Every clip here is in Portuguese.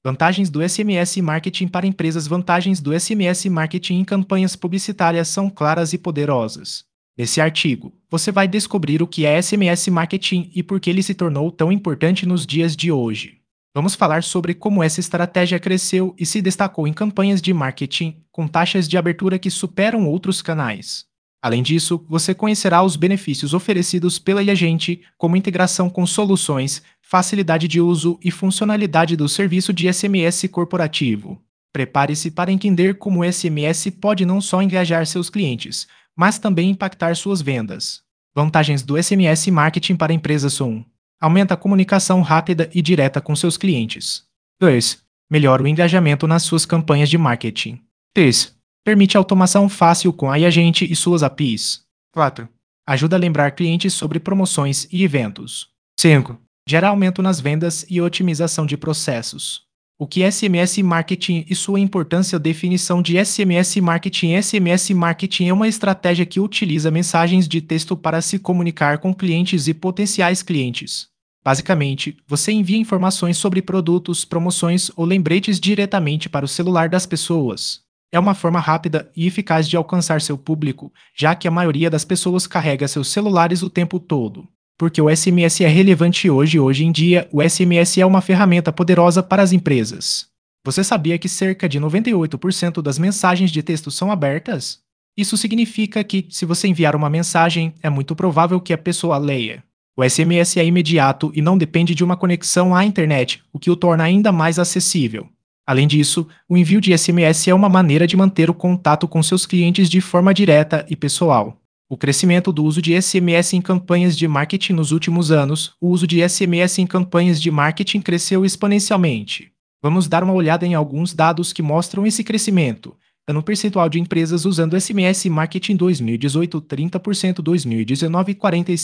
Vantagens do SMS Marketing para empresas. Vantagens do SMS Marketing em campanhas publicitárias são claras e poderosas. Nesse artigo, você vai descobrir o que é SMS Marketing e por que ele se tornou tão importante nos dias de hoje. Vamos falar sobre como essa estratégia cresceu e se destacou em campanhas de marketing, com taxas de abertura que superam outros canais. Além disso, você conhecerá os benefícios oferecidos pela agente, como integração com soluções, facilidade de uso e funcionalidade do serviço de SMS corporativo. Prepare-se para entender como o SMS pode não só engajar seus clientes, mas também impactar suas vendas. Vantagens do SMS Marketing para empresas são 1. Aumenta a comunicação rápida e direta com seus clientes. 2. Melhora o engajamento nas suas campanhas de marketing. 3. Permite automação fácil com a agente e suas APIs. 4. Ajuda a lembrar clientes sobre promoções e eventos. 5. Gera aumento nas vendas e otimização de processos. O que é SMS Marketing e sua importância? Definição de SMS Marketing. SMS Marketing é uma estratégia que utiliza mensagens de texto para se comunicar com clientes e potenciais clientes. Basicamente, você envia informações sobre produtos, promoções ou lembretes diretamente para o celular das pessoas. É uma forma rápida e eficaz de alcançar seu público, já que a maioria das pessoas carrega seus celulares o tempo todo. Porque o SMS é relevante hoje em dia, o SMS é uma ferramenta poderosa para as empresas. Você sabia que cerca de 98% das mensagens de texto são abertas? Isso significa que, se você enviar uma mensagem, é muito provável que a pessoa leia. O SMS é imediato e não depende de uma conexão à internet, o que o torna ainda mais acessível. Além disso, o envio de SMS é uma maneira de manter o contato com seus clientes de forma direta e pessoal. O crescimento do uso de SMS em campanhas de marketing nos últimos anos, o uso de SMS em campanhas de marketing cresceu exponencialmente. Vamos dar uma olhada em alguns dados que mostram esse crescimento. Ano percentual de empresas usando SMS Marketing 2018, 30%, 2019,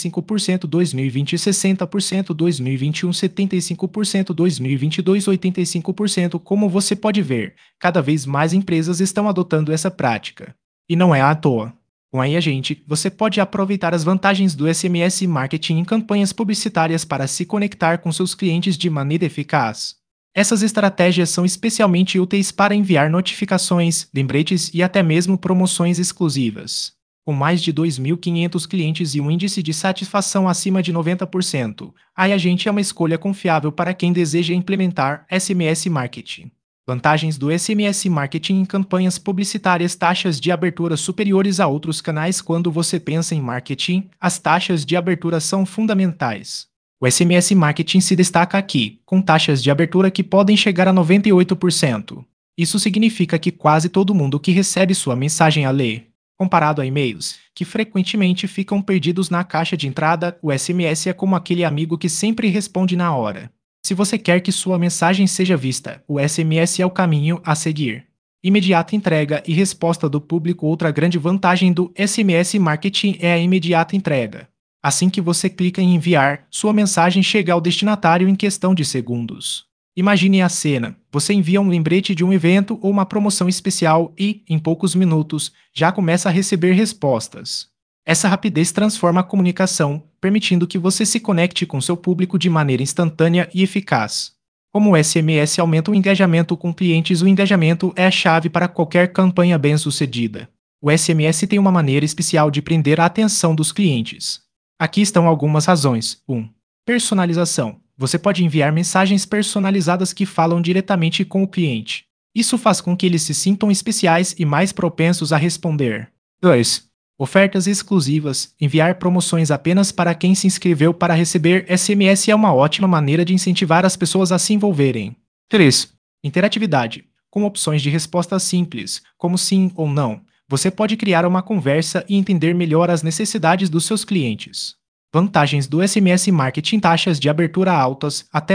45%, 2020, 60%, 2021, 75%, 2022, 85%. Como você pode ver, cada vez mais empresas estão adotando essa prática. E não é à toa. Com a agente, você pode aproveitar as vantagens do SMS Marketing em campanhas publicitárias para se conectar com seus clientes de maneira eficaz. Essas estratégias são especialmente úteis para enviar notificações, lembretes e até mesmo promoções exclusivas. Com mais de 2.500 clientes e um índice de satisfação acima de 90%, a agente é uma escolha confiável para quem deseja implementar SMS Marketing. Vantagens do SMS Marketing em campanhas publicitárias. Taxas de abertura superiores a outros canais. Quando você pensa em marketing, as taxas de abertura são fundamentais. O SMS Marketing se destaca aqui, com taxas de abertura que podem chegar a 98%. Isso significa que quase todo mundo que recebe sua mensagem a lê. Comparado a e-mails, que frequentemente ficam perdidos na caixa de entrada, o SMS é como aquele amigo que sempre responde na hora. Se você quer que sua mensagem seja vista, o SMS é o caminho a seguir. Imediata entrega e resposta do público. Outra grande vantagem do SMS Marketing é a imediata entrega. Assim que você clica em enviar, sua mensagem chega ao destinatário em questão de segundos. Imagine a cena: você envia um lembrete de um evento ou uma promoção especial e, em poucos minutos, já começa a receber respostas. Essa rapidez transforma a comunicação, permitindo que você se conecte com seu público de maneira instantânea e eficaz. Como o SMS aumenta o engajamento com clientes, o engajamento é a chave para qualquer campanha bem-sucedida. O SMS tem uma maneira especial de prender a atenção dos clientes. Aqui estão algumas razões. 1. Personalização. Você pode enviar mensagens personalizadas que falam diretamente com o cliente. Isso faz com que eles se sintam especiais e mais propensos a responder. 2. Ofertas exclusivas. Enviar promoções apenas para quem se inscreveu para receber SMS é uma ótima maneira de incentivar as pessoas a se envolverem. 3. Interatividade. Com opções de resposta simples, como sim ou não, você pode criar uma conversa e entender melhor as necessidades dos seus clientes. Vantagens do SMS Marketing. Taxas de abertura altas, até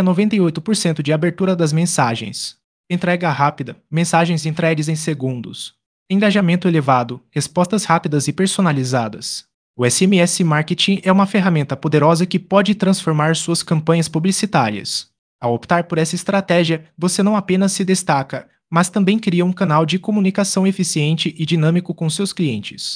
98% de abertura das mensagens. Entrega rápida, mensagens entregues em segundos. Engajamento elevado, respostas rápidas e personalizadas. O SMS Marketing é uma ferramenta poderosa que pode transformar suas campanhas publicitárias. Ao optar por essa estratégia, você não apenas se destaca, mas também cria um canal de comunicação eficiente e dinâmico com seus clientes.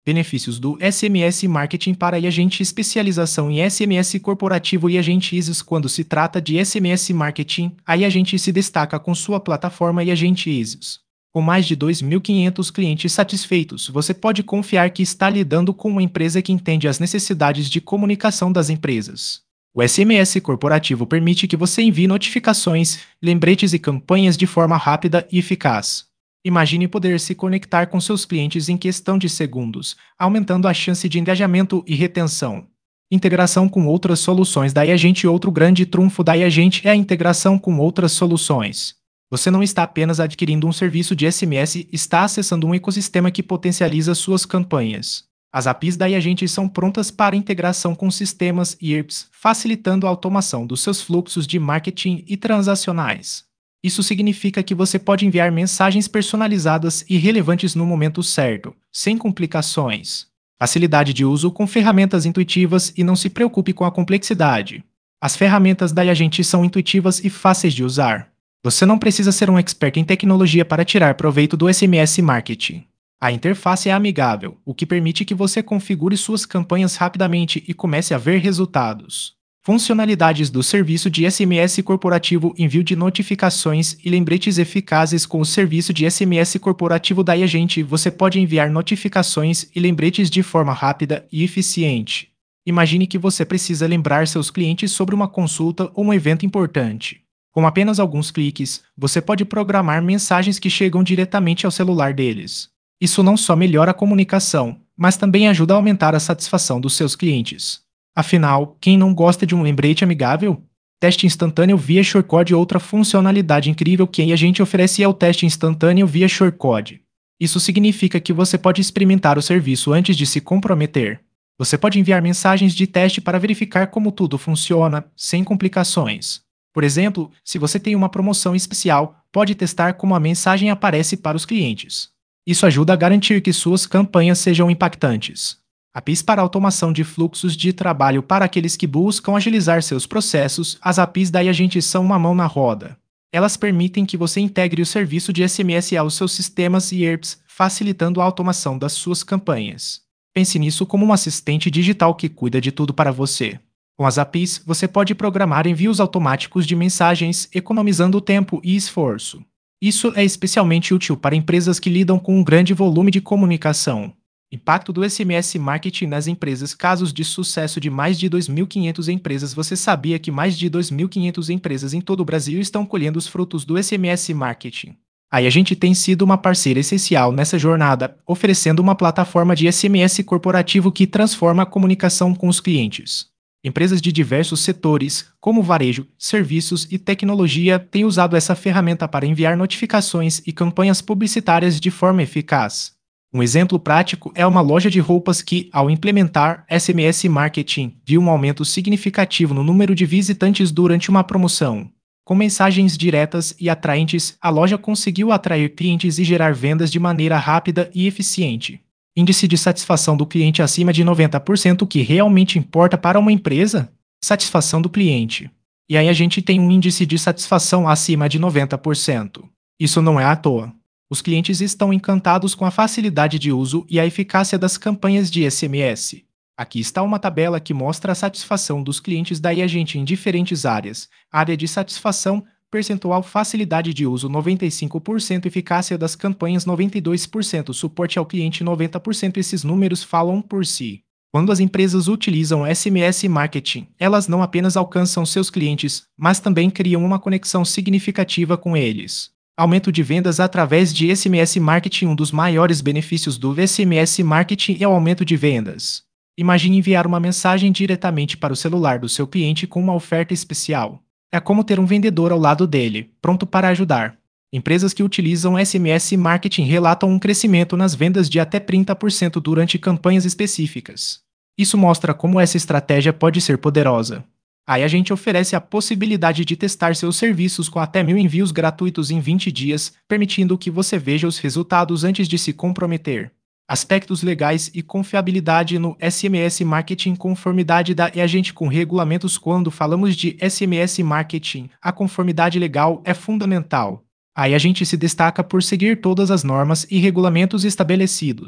Benefícios do SMS Marketing para agente: especialização em SMS corporativo e agentes. Quando se trata de SMS Marketing, a agente se destaca com sua plataforma e agentes. Com mais de 2.500 clientes satisfeitos, você pode confiar que está lidando com uma empresa que entende as necessidades de comunicação das empresas. O SMS corporativo permite que você envie notificações, lembretes e campanhas de forma rápida e eficaz. Imagine poder se conectar com seus clientes em questão de segundos, aumentando a chance de engajamento e retenção. Integração com outras soluções da Iagente: outro grande trunfo da Iagente é a integração com outras soluções. Você não está apenas adquirindo um serviço de SMS, está acessando um ecossistema que potencializa suas campanhas. As APIs da Iagente são prontas para integração com sistemas ERPs, facilitando a automação dos seus fluxos de marketing e transacionais. Isso significa que você pode enviar mensagens personalizadas e relevantes no momento certo, sem complicações. Facilidade de uso com ferramentas intuitivas e não se preocupe com a complexidade. As ferramentas da Iagente são intuitivas e fáceis de usar. Você não precisa ser um expert em tecnologia para tirar proveito do SMS Marketing. A interface é amigável, o que permite que você configure suas campanhas rapidamente e comece a ver resultados. Funcionalidades do serviço de SMS corporativo: envio de notificações e lembretes eficazes. Com o serviço de SMS corporativo da Iagente, você pode enviar notificações e lembretes de forma rápida e eficiente. Imagine que você precisa lembrar seus clientes sobre uma consulta ou um evento importante. Com apenas alguns cliques, você pode programar mensagens que chegam diretamente ao celular deles. Isso não só melhora a comunicação, mas também ajuda a aumentar a satisfação dos seus clientes. Afinal, quem não gosta de um lembrete amigável? Teste instantâneo via Shortcode: outra funcionalidade incrível que a Iagente oferece é o teste instantâneo via Shortcode. Isso significa que você pode experimentar o serviço antes de se comprometer. Você pode enviar mensagens de teste para verificar como tudo funciona, sem complicações. Por exemplo, se você tem uma promoção especial, pode testar como a mensagem aparece para os clientes. Isso ajuda a garantir que suas campanhas sejam impactantes. APIs para automação de fluxos de trabalho: para aqueles que buscam agilizar seus processos, as APIs da Iagente são uma mão na roda. Elas permitem que você integre o serviço de SMS aos seus sistemas e ERPs, facilitando a automação das suas campanhas. Pense nisso como um assistente digital que cuida de tudo para você. Com as APIs, você pode programar envios automáticos de mensagens, economizando tempo e esforço. Isso é especialmente útil para empresas que lidam com um grande volume de comunicação. Impacto do SMS Marketing nas empresas: casos de sucesso de mais de 2.500 empresas. Você sabia que mais de 2.500 empresas em todo o Brasil estão colhendo os frutos do SMS Marketing? A Iagente tem sido uma parceira essencial nessa jornada, oferecendo uma plataforma de SMS corporativo que transforma a comunicação com os clientes. Empresas de diversos setores, como varejo, serviços e tecnologia, têm usado essa ferramenta para enviar notificações e campanhas publicitárias de forma eficaz. Um exemplo prático é uma loja de roupas que, ao implementar SMS Marketing, viu um aumento significativo no número de visitantes durante uma promoção. Com mensagens diretas e atraentes, a loja conseguiu atrair clientes e gerar vendas de maneira rápida e eficiente. Índice de satisfação do cliente acima de 90%. O que realmente importa para uma empresa? Satisfação do cliente. E aí a gente tem um índice de satisfação acima de 90%. Isso não é à toa. Os clientes estão encantados com a facilidade de uso e a eficácia das campanhas de SMS. Aqui está uma tabela que mostra a satisfação dos clientes da Iagente em diferentes áreas: área de satisfação, percentual, facilidade de uso 95%, eficácia das campanhas 92%, suporte ao cliente 90%. Esses números falam por si. Quando as empresas utilizam SMS Marketing, elas não apenas alcançam seus clientes, mas também criam uma conexão significativa com eles. Aumento de vendas através de SMS Marketing. Um dos maiores benefícios do SMS Marketing é o aumento de vendas. Imagine enviar uma mensagem diretamente para o celular do seu cliente com uma oferta especial. É como ter um vendedor ao lado dele, pronto para ajudar. Empresas que utilizam SMS Marketing relatam um crescimento nas vendas de até 30% durante campanhas específicas. Isso mostra como essa estratégia pode ser poderosa. Aí a gente oferece a possibilidade de testar seus serviços com até 1.000 envios gratuitos em 20 dias, permitindo que você veja os resultados antes de se comprometer. Aspectos legais e confiabilidade no SMS Marketing. Conformidade da Iagente com regulamentos. Quando falamos de SMS Marketing, a conformidade legal é fundamental. A Iagente se destaca por seguir todas as normas e regulamentos estabelecidos.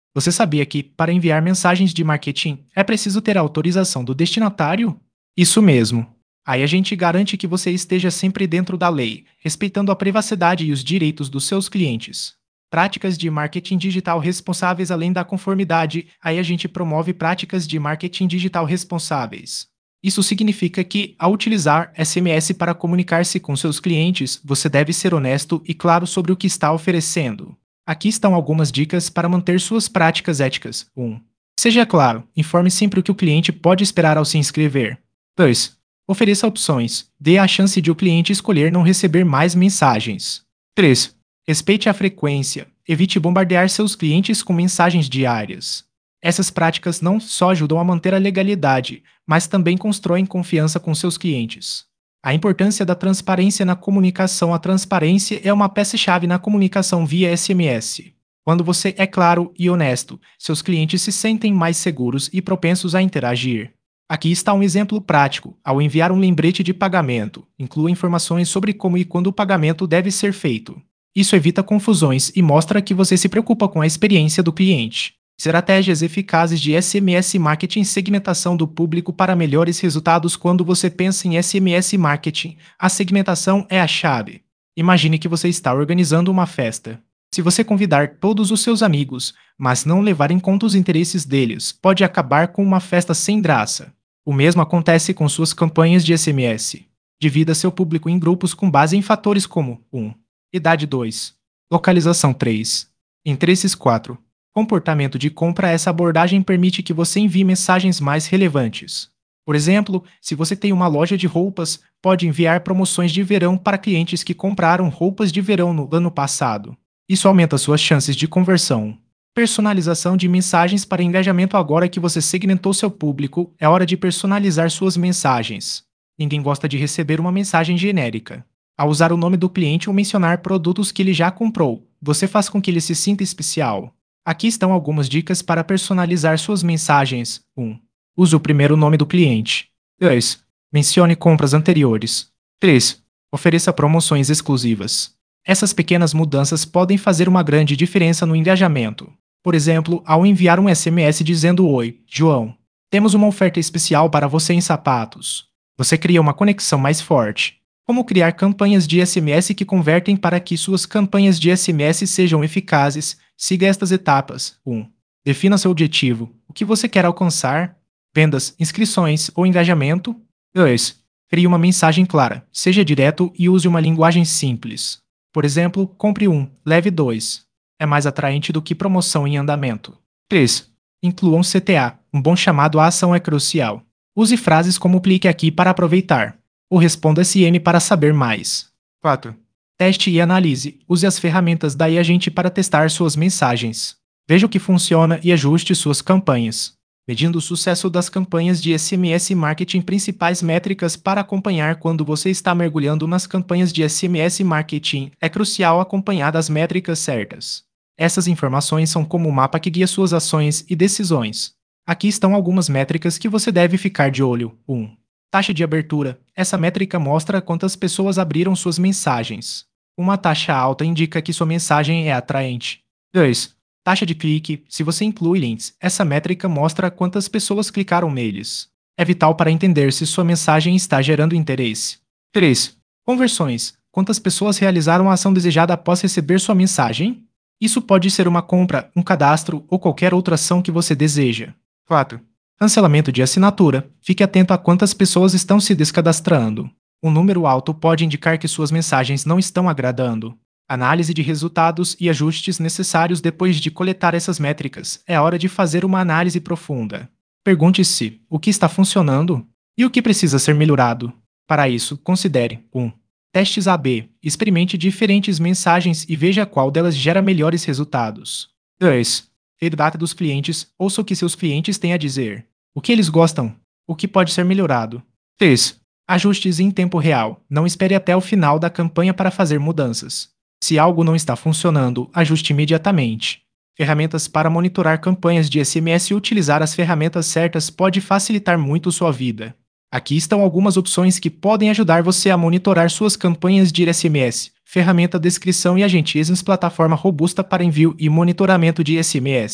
Você sabia que, para enviar mensagens de marketing, é preciso ter a autorização do destinatário? Isso mesmo. Aí a gente garante que você esteja sempre dentro da lei, respeitando a privacidade e os direitos dos seus clientes. Práticas de marketing digital responsáveis além da conformidade, aí a gente promove práticas de marketing digital responsáveis. Isso significa que, ao utilizar SMS para comunicar-se com seus clientes, você deve ser honesto e claro sobre o que está oferecendo. Aqui estão algumas dicas para manter suas práticas éticas. 1. Seja claro, informe sempre o que o cliente pode esperar ao se inscrever. 2. Ofereça opções. Dê a chance de o cliente escolher não receber mais mensagens. 3. Respeite a frequência. Evite bombardear seus clientes com mensagens diárias. Essas práticas não só ajudam a manter a legalidade, mas também constroem confiança com seus clientes. A importância da transparência na comunicação. A transparência é uma peça-chave na comunicação via SMS. Quando você é claro e honesto, seus clientes se sentem mais seguros e propensos a interagir. Aqui está um exemplo prático. Ao enviar um lembrete de pagamento, inclua informações sobre como e quando o pagamento deve ser feito. Isso evita confusões e mostra que você se preocupa com a experiência do cliente. Estratégias eficazes de SMS Marketing. Segmentação do público para melhores resultados. Quando você pensa em SMS Marketing, a segmentação é a chave. Imagine que você está organizando uma festa. Se você convidar todos os seus amigos, mas não levar em conta os interesses deles, pode acabar com uma festa sem graça. O mesmo acontece com suas campanhas de SMS. Divida seu público em grupos com base em fatores como 1. Idade 2. Localização 3. Interesses 4. Comportamento de compra. Essa abordagem permite que você envie mensagens mais relevantes. Por exemplo, se você tem uma loja de roupas, pode enviar promoções de verão para clientes que compraram roupas de verão no ano passado. Isso aumenta suas chances de conversão. Personalização de mensagens para engajamento. Agora que você segmentou seu público, é hora de personalizar suas mensagens. Ninguém gosta de receber uma mensagem genérica. Ao usar o nome do cliente ou mencionar produtos que ele já comprou, você faz com que ele se sinta especial. Aqui estão algumas dicas para personalizar suas mensagens. 1. Use o primeiro nome do cliente. 2. Mencione compras anteriores. 3. Ofereça promoções exclusivas. Essas pequenas mudanças podem fazer uma grande diferença no engajamento. Por exemplo, ao enviar um SMS dizendo: Oi, João, temos uma oferta especial para você em sapatos. Você cria uma conexão mais forte. Como criar campanhas de SMS que convertem? Para que suas campanhas de SMS sejam eficazes, siga estas etapas. 1. Defina seu objetivo. O que você quer alcançar? Vendas, inscrições ou engajamento? 2. Crie uma mensagem clara. Seja direto e use uma linguagem simples. Por exemplo, compre um, leve dois. É mais atraente do que promoção em andamento. 3. Inclua um CTA. Um bom chamado à ação é crucial. Use frases como clique aqui para aproveitar. Ou responda SM para saber mais. 4. Teste e analise. Use as ferramentas da Agente para testar suas mensagens. Veja o que funciona e ajuste suas campanhas. Medindo o sucesso das campanhas de SMS Marketing. Principais métricas para acompanhar. Quando você está mergulhando nas campanhas de SMS Marketing, é crucial acompanhar as métricas certas. Essas informações são como um mapa que guia suas ações e decisões. Aqui estão algumas métricas que você deve ficar de olho. 1. Taxa de abertura. Essa métrica mostra quantas pessoas abriram suas mensagens. Uma taxa alta indica que sua mensagem é atraente. 2. Taxa de clique. Se você inclui links, essa métrica mostra quantas pessoas clicaram neles. É vital para entender se sua mensagem está gerando interesse. 3. Conversões. Quantas pessoas realizaram a ação desejada após receber sua mensagem? Isso pode ser uma compra, um cadastro ou qualquer outra ação que você deseja. 4. Cancelamento de assinatura. Fique atento a quantas pessoas estão se descadastrando. Um número alto pode indicar que suas mensagens não estão agradando. Análise de resultados e ajustes necessários. Depois de coletar essas métricas, é hora de fazer uma análise profunda. Pergunte-se o que está funcionando e o que precisa ser melhorado. Para isso, considere 1. Testes AB. Experimente diferentes mensagens e veja qual delas gera melhores resultados. 2. Feedback dos clientes. Ouça o que seus clientes têm a dizer. O que eles gostam? O que pode ser melhorado? 3. Ajustes em tempo real. Não espere até o final da campanha para fazer mudanças. Se algo não está funcionando, ajuste imediatamente. Ferramentas para monitorar campanhas de SMS. Utilizar as ferramentas certas pode facilitar muito sua vida. Aqui estão algumas opções que podem ajudar você a monitorar suas campanhas de SMS. Ferramenta descrição e agentes. Plataforma robusta para envio e monitoramento de SMS.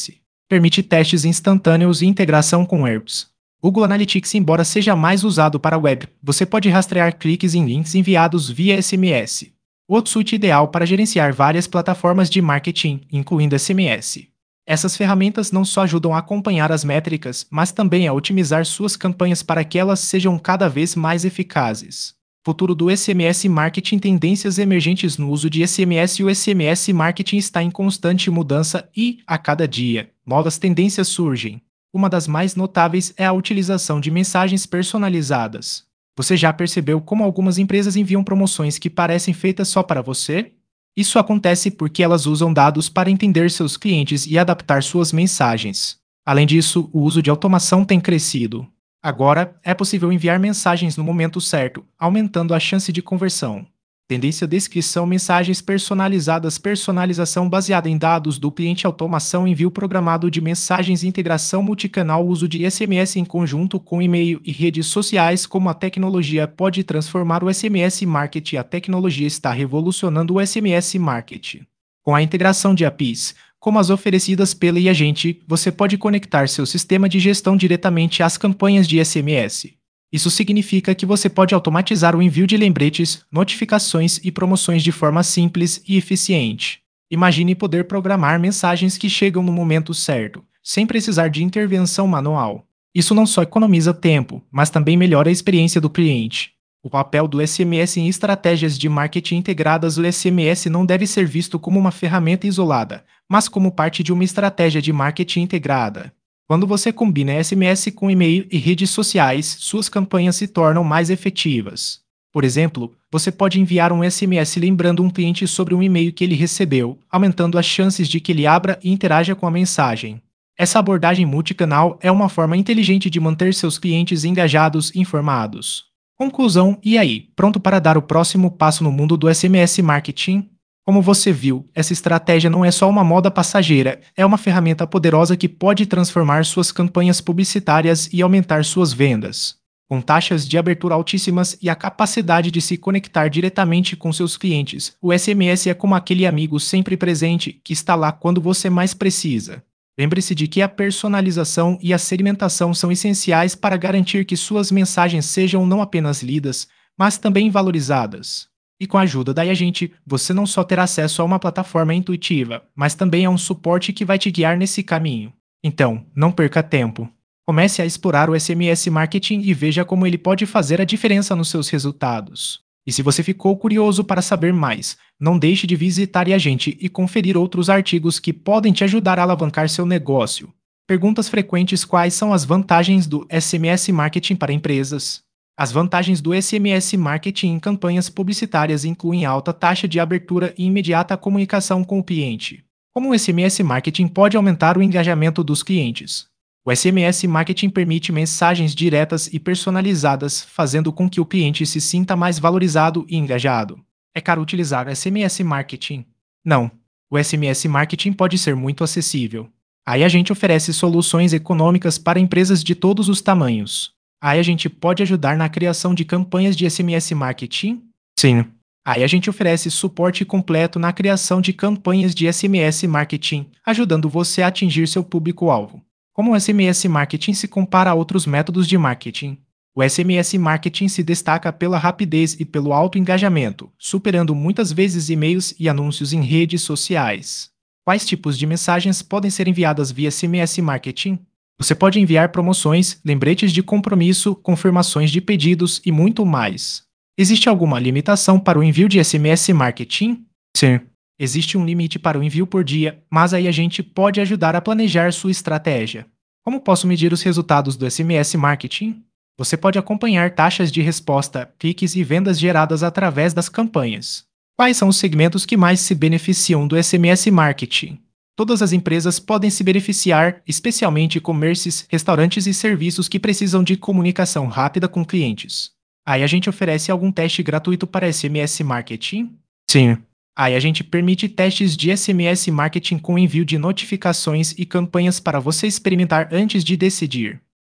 permite testes instantâneos e integração com AirPods. Google Analytics, embora seja mais usado para web, você pode rastrear cliques em links enviados via SMS. Outro suíte ideal para gerenciar várias plataformas de marketing, incluindo SMS. Essas ferramentas não só ajudam a acompanhar as métricas, mas também a otimizar suas campanhas para que elas sejam cada vez mais eficazes. Futuro do SMS Marketing. Tendências emergentes no uso de SMS. O SMS Marketing está em constante mudança e, a cada dia, novas tendências surgem. Uma das mais notáveis é a utilização de mensagens personalizadas. Você já percebeu como algumas empresas enviam promoções que parecem feitas só para você? Isso acontece porque elas usam dados para entender seus clientes e adaptar suas mensagens. Além disso, o uso de automação tem crescido. Agora, é possível enviar mensagens no momento certo, aumentando a chance de conversão. Tendência: descrição, mensagens personalizadas, personalização baseada em dados do cliente, automação, envio programado de mensagens, integração multicanal, uso de SMS em conjunto com e-mail e redes sociais. Como a tecnologia pode transformar o SMS Marketing. A tecnologia está revolucionando o SMS Marketing. Com a integração de APIs, como as oferecidas pela Iagente, você pode conectar seu sistema de gestão diretamente às campanhas de SMS. Isso significa que você pode automatizar o envio de lembretes, notificações e promoções de forma simples e eficiente. Imagine poder programar mensagens que chegam no momento certo, sem precisar de intervenção manual. Isso não só economiza tempo, mas também melhora a experiência do cliente. O papel do SMS em estratégias de marketing integradas. O SMS não deve ser visto como uma ferramenta isolada, mas como parte de uma estratégia de marketing integrada. Quando você combina SMS com e-mail e redes sociais, suas campanhas se tornam mais efetivas. Por exemplo, você pode enviar um SMS lembrando um cliente sobre um e-mail que ele recebeu, aumentando as chances de que ele abra e interaja com a mensagem. Essa abordagem multicanal é uma forma inteligente de manter seus clientes engajados e informados. Conclusão: e aí, pronto para dar o próximo passo no mundo do SMS Marketing? Como você viu, essa estratégia não é só uma moda passageira, é uma ferramenta poderosa que pode transformar suas campanhas publicitárias e aumentar suas vendas. Com taxas de abertura altíssimas e a capacidade de se conectar diretamente com seus clientes, o SMS é como aquele amigo sempre presente que está lá quando você mais precisa. Lembre-se de que a personalização e a segmentação são essenciais para garantir que suas mensagens sejam não apenas lidas, mas também valorizadas. E com a ajuda da Iagente, você não só terá acesso a uma plataforma intuitiva, mas também a um suporte que vai te guiar nesse caminho. Então, não perca tempo. Comece a explorar o SMS Marketing e veja como ele pode fazer a diferença nos seus resultados. E se você ficou curioso para saber mais, não deixe de visitar a Iagente e conferir outros artigos que podem te ajudar a alavancar seu negócio. Perguntas frequentes: quais são as vantagens do SMS Marketing para empresas? As vantagens do SMS Marketing em campanhas publicitárias incluem alta taxa de abertura e imediata comunicação com o cliente. Como o SMS Marketing pode aumentar o engajamento dos clientes? O SMS Marketing permite mensagens diretas e personalizadas, fazendo com que o cliente se sinta mais valorizado e engajado. É caro utilizar SMS Marketing? Não. O SMS Marketing pode ser muito acessível. Aí a gente oferece soluções econômicas para empresas de todos os tamanhos. Aí a gente pode ajudar na criação de campanhas de SMS Marketing? Sim. Aí a gente oferece suporte completo na criação de campanhas de SMS Marketing, ajudando você a atingir seu público-alvo. Como o SMS Marketing se compara a outros métodos de marketing? O SMS Marketing se destaca pela rapidez e pelo alto engajamento, superando muitas vezes e-mails e anúncios em redes sociais. Quais tipos de mensagens podem ser enviadas via SMS Marketing? Você pode enviar promoções, lembretes de compromisso, confirmações de pedidos e muito mais. Existe alguma limitação para o envio de SMS Marketing? Sim. Existe um limite para o envio por dia, mas aí a gente pode ajudar a planejar sua estratégia. Como posso medir os resultados do SMS Marketing? Você pode acompanhar taxas de resposta, cliques e vendas geradas através das campanhas. Quais são os segmentos que mais se beneficiam do SMS Marketing? Todas as empresas podem se beneficiar, especialmente e-commerces, restaurantes e serviços que precisam de comunicação rápida com clientes. Aí a gente oferece algum teste gratuito para SMS Marketing? Sim. Aí a gente permite testes de SMS Marketing com envio de notificações e campanhas para você experimentar antes de decidir.